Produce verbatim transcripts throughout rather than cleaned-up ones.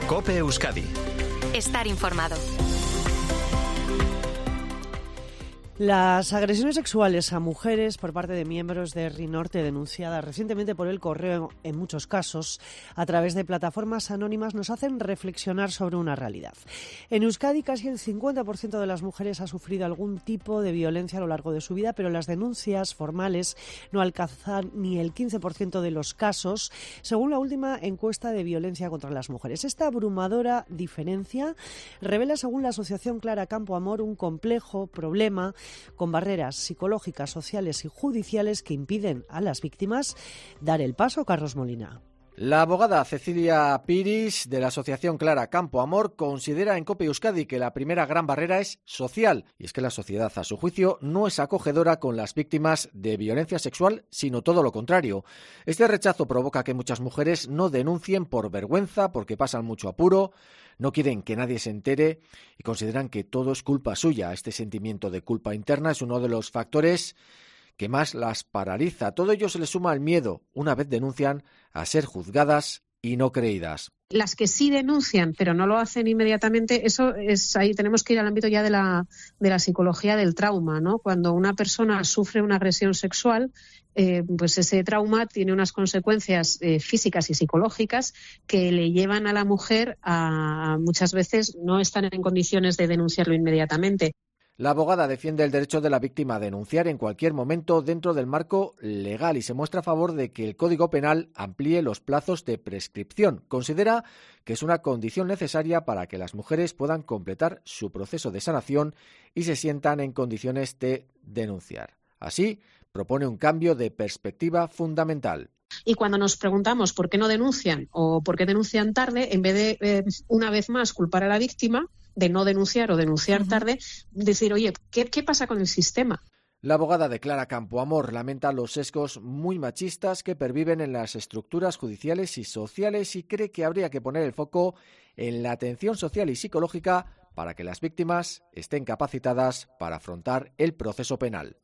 COPE Euskadi. Estar informado. Las agresiones sexuales a mujeres por parte de miembros de R I Norte, denunciadas recientemente por El Correo en muchos casos a través de plataformas anónimas, nos hacen reflexionar sobre una realidad. En Euskadi casi el cincuenta por ciento de las mujeres ha sufrido algún tipo de violencia a lo largo de su vida, pero las denuncias formales no alcanzan ni el quince por ciento de los casos, según la última encuesta de violencia contra las mujeres. Esta abrumadora diferencia revela, según la asociación Clara Campo Amor, un complejo problema con barreras psicológicas, sociales y judiciales que impiden a las víctimas dar el paso. Carlos Molina. La abogada Cecilia Piris, de la asociación Clara Campo Amor, considera en COPE Euskadi que la primera gran barrera es social, y es que la sociedad, a su juicio, no es acogedora con las víctimas de violencia sexual, sino todo lo contrario. Este rechazo provoca que muchas mujeres no denuncien por vergüenza, porque pasan mucho apuro, no quieren que nadie se entere y consideran que todo es culpa suya. Este sentimiento de culpa interna es uno de los factores que más las paraliza. Todo ello se le suma al miedo, una vez denuncian, a ser juzgadas y no creídas. Las que sí denuncian, pero no lo hacen inmediatamente, eso es ahí tenemos que ir al ámbito ya de la, de la psicología del trauma, ¿no? Cuando una persona sufre una agresión sexual, eh, pues ese trauma tiene unas consecuencias eh, físicas y psicológicas que le llevan a la mujer a muchas veces no estar en condiciones de denunciarlo inmediatamente. La abogada defiende el derecho de la víctima a denunciar en cualquier momento dentro del marco legal y se muestra a favor de que el Código Penal amplíe los plazos de prescripción. Considera que es una condición necesaria para que las mujeres puedan completar su proceso de sanación y se sientan en condiciones de denunciar. Así, propone un cambio de perspectiva fundamental. Y cuando nos preguntamos por qué no denuncian o por qué denuncian tarde, en vez de, eh, una vez más, culpar a la víctima de no denunciar o denunciar uh-huh. tarde, decir, oye, ¿qué, ¿qué pasa con el sistema? La abogada de Clara Campo Amor lamenta los sesgos muy machistas que perviven en las estructuras judiciales y sociales y cree que habría que poner el foco en la atención social y psicológica para que las víctimas estén capacitadas para afrontar el proceso penal.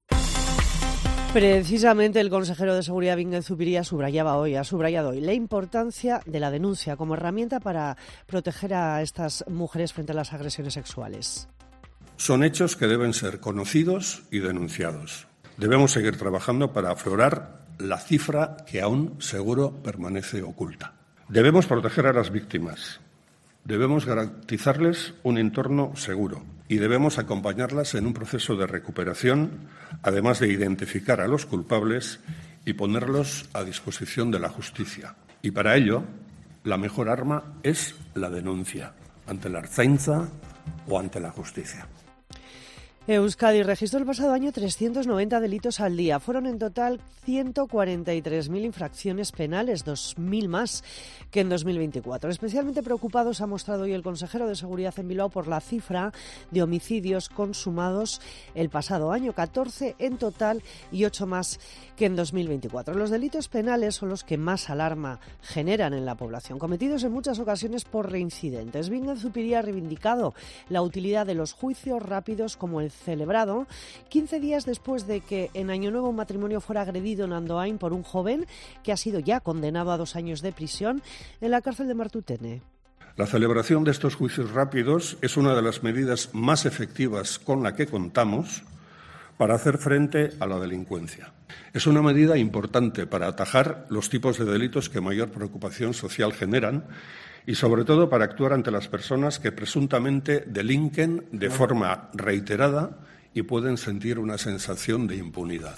Precisamente el consejero de Seguridad, Bingen Zupiria, subrayaba hoy, ha subrayado hoy la importancia de la denuncia como herramienta para proteger a estas mujeres frente a las agresiones sexuales. Son hechos que deben ser conocidos y denunciados. Debemos seguir trabajando para aflorar la cifra que aún seguro permanece oculta. Debemos proteger a las víctimas. Debemos garantizarles un entorno seguro y debemos acompañarlas en un proceso de recuperación, además de identificar a los culpables y ponerlos a disposición de la justicia. Y para ello, la mejor arma es la denuncia, ante la Ertzaintza o ante la justicia. Euskadi registró el pasado año trescientos noventa delitos al día. Fueron en total ciento cuarenta y tres mil infracciones penales, dos mil más que en dos mil veinticuatro. Especialmente preocupado se ha mostrado hoy el consejero de Seguridad en Bilbao por la cifra de homicidios consumados el pasado año, catorce en total y ocho más que en dos mil veinticuatro. Los delitos penales son los que más alarma generan en la población, cometidos en muchas ocasiones por reincidentes. Bingen Zupiria ha reivindicado la utilidad de los juicios rápidos como el celebrado quince días después de que en Año Nuevo un matrimonio fuera agredido en Andoain por un joven que ha sido ya condenado a dos años de prisión en la cárcel de Martutene. La celebración de estos juicios rápidos es una de las medidas más efectivas con la que contamos para hacer frente a la delincuencia. Es una medida importante para atajar los tipos de delitos que mayor preocupación social generan y sobre todo para actuar ante las personas que presuntamente delinquen de forma reiterada y pueden sentir una sensación de impunidad.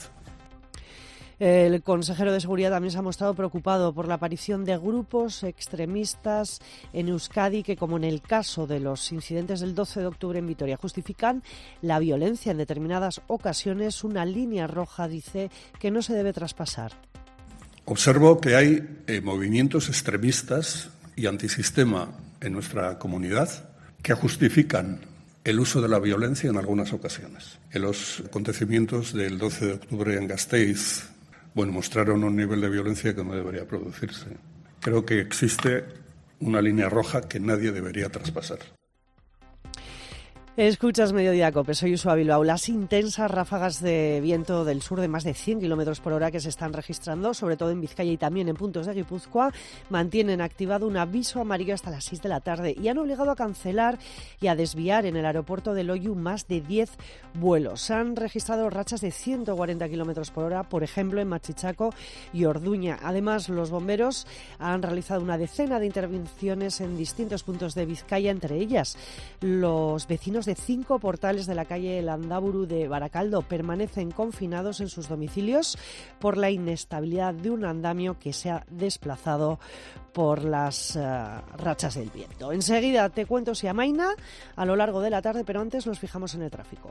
El consejero de Seguridad también se ha mostrado preocupado por la aparición de grupos extremistas en Euskadi que, como en el caso de los incidentes del doce de octubre en Vitoria, justifican la violencia en determinadas ocasiones, una línea roja, dice, que no se debe traspasar. Observo que hay eh, movimientos extremistas y antisistema en nuestra comunidad que justifican el uso de la violencia en algunas ocasiones. En los acontecimientos del doce de octubre en Gasteiz, bueno, mostraron un nivel de violencia que no debería producirse. Creo que existe una línea roja que nadie debería traspasar. Escuchas Mediodía Cope, soy Usua Bilbao. Las intensas ráfagas de viento del sur de más de cien kilómetros por hora que se están registrando, sobre todo en Vizcaya y también en puntos de Guipúzcoa, mantienen activado un aviso amarillo hasta las seis de la tarde y han obligado a cancelar y a desviar en el aeropuerto de Loiu más de diez vuelos. Se han registrado rachas de ciento cuarenta kilómetros por hora, por ejemplo, en Machichaco y Orduña. Además, los bomberos han realizado una decena de intervenciones en distintos puntos de Vizcaya, entre ellas los vecinos de cinco portales de la calle Landaburu de Baracaldo permanecen confinados en sus domicilios por la inestabilidad de un andamio que se ha desplazado por las uh, rachas del viento. Enseguida te cuento si amaina a lo largo de la tarde, pero antes nos fijamos en el tráfico.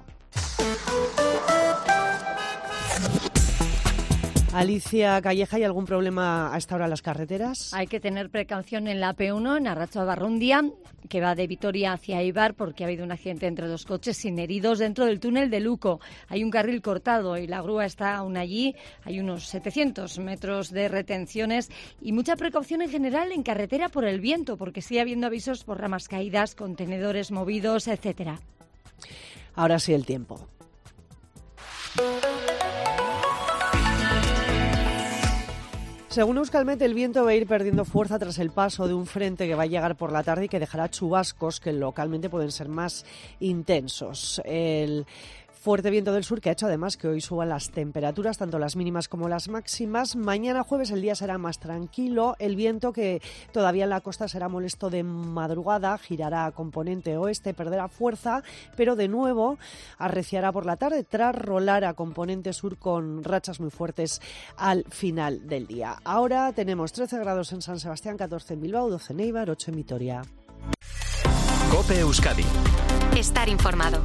Alicia Calleja, ¿hay algún problema a esta hora en las carreteras? Hay que tener precaución en la P uno, en Arratxa-Barrundia, que va de Vitoria hacia Eibar, porque ha habido un accidente entre dos coches sin heridos dentro del túnel de Luco. Hay un carril cortado y la grúa está aún allí. Hay unos setecientos metros de retenciones y mucha precaución en general en carretera por el viento, porque sigue habiendo avisos por ramas caídas, contenedores movidos, etcétera. Ahora sí el tiempo. Según Euskalmet, el viento va a ir perdiendo fuerza tras el paso de un frente que va a llegar por la tarde y que dejará chubascos que localmente pueden ser más intensos. El fuerte viento del sur que ha hecho además que hoy suban las temperaturas, tanto las mínimas como las máximas. Mañana jueves el día será más tranquilo. El viento, que todavía en la costa será molesto de madrugada, girará a componente oeste, perderá fuerza, pero de nuevo arreciará por la tarde tras rolar a componente sur con rachas muy fuertes al final del día. Ahora tenemos trece grados en San Sebastián, catorce en Bilbao, doce en Eibar, ocho en Vitoria. COPE Euskadi. Estar informado.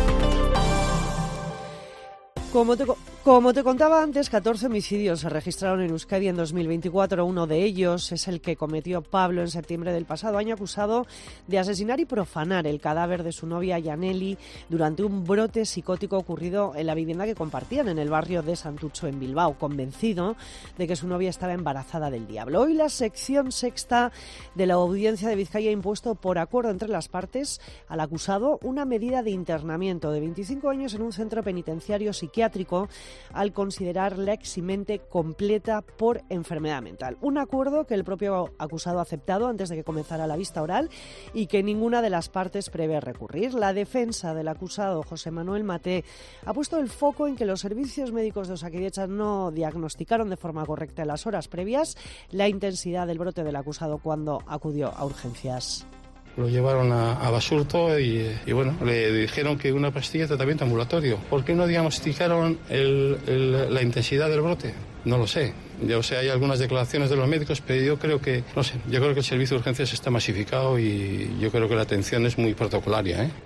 Como te, como te contaba antes, catorce homicidios se registraron en Euskadi en dos mil veinticuatro. Uno de ellos es el que cometió Pablo en septiembre del pasado año, acusado de asesinar y profanar el cadáver de su novia Yaneli durante un brote psicótico ocurrido en la vivienda que compartían en el barrio de Santucho, en Bilbao, convencido de que su novia estaba embarazada del diablo. Hoy la sección sexta de la Audiencia de Vizcaya ha impuesto, por acuerdo entre las partes, al acusado una medida de internamiento de veinticinco años en un centro penitenciario psiquiátrico al considerar la eximente completa por enfermedad mental. Un acuerdo que el propio acusado ha aceptado antes de que comenzara la vista oral y que ninguna de las partes prevé recurrir. La defensa del acusado, José Manuel Maté, ha puesto el foco en que los servicios médicos de Osakidetza no diagnosticaron de forma correcta en las horas previas la intensidad del brote del acusado cuando acudió a urgencias. Lo llevaron a, a Basurto y, y bueno, le dijeron que una pastilla de tratamiento ambulatorio. ¿Por qué no diagnosticaron el, el, la intensidad del brote? No lo sé. Yo sé, hay algunas declaraciones de los médicos, pero yo creo que, no sé, yo creo que el servicio de urgencias está masificado y yo creo que la atención es muy protocolaria, ¿eh?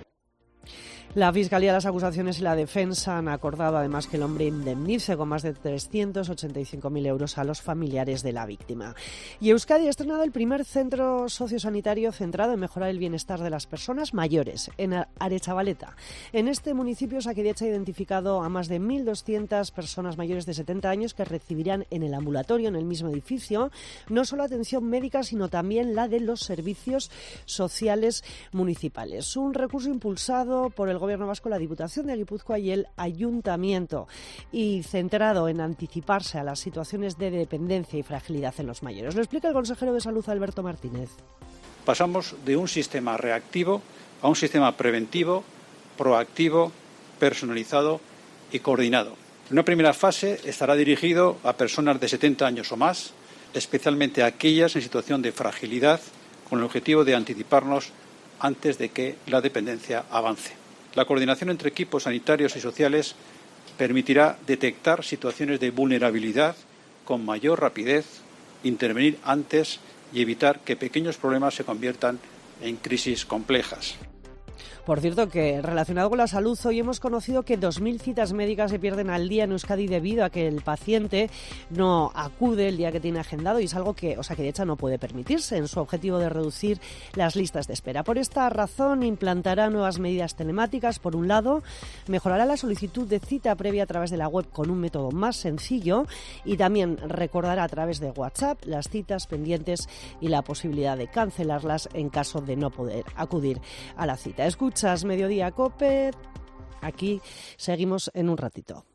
La Fiscalía, las acusaciones y la defensa han acordado además que el hombre indemnice con más de trescientos ochenta y cinco mil euros a los familiares de la víctima. Y Euskadi ha estrenado el primer centro sociosanitario centrado en mejorar el bienestar de las personas mayores, en Aretxabaleta. En este municipio, Osakidetza ha identificado a más de mil doscientas personas mayores de setenta años que recibirán en el ambulatorio, en el mismo edificio, no solo atención médica, sino también la de los servicios sociales municipales. Un recurso impulsado por el Gobierno Vasco, la Diputación de Guipúzcoa y el Ayuntamiento, y centrado en anticiparse a las situaciones de dependencia y fragilidad en los mayores. Lo explica el consejero de Salud, Alberto Martínez. Pasamos de un sistema reactivo a un sistema preventivo, proactivo, personalizado y coordinado. En una primera fase estará dirigido a personas de setenta años o más, especialmente a aquellas en situación de fragilidad, con el objetivo de anticiparnos antes de que la dependencia avance. La coordinación entre equipos sanitarios y sociales permitirá detectar situaciones de vulnerabilidad con mayor rapidez, intervenir antes y evitar que pequeños problemas se conviertan en crisis complejas. Por cierto, que relacionado con la salud, hoy hemos conocido que dos mil citas médicas se pierden al día en Euskadi debido a que el paciente no acude el día que tiene agendado, y es algo que Osakidetza no puede permitirse en su objetivo de reducir las listas de espera. Por esta razón, implantará nuevas medidas telemáticas. Por un lado, mejorará la solicitud de cita previa a través de la web con un método más sencillo, y también recordará a través de WhatsApp las citas pendientes y la posibilidad de cancelarlas en caso de no poder acudir a la cita. Escuchas Mediodía COPE. Aquí seguimos en un ratito.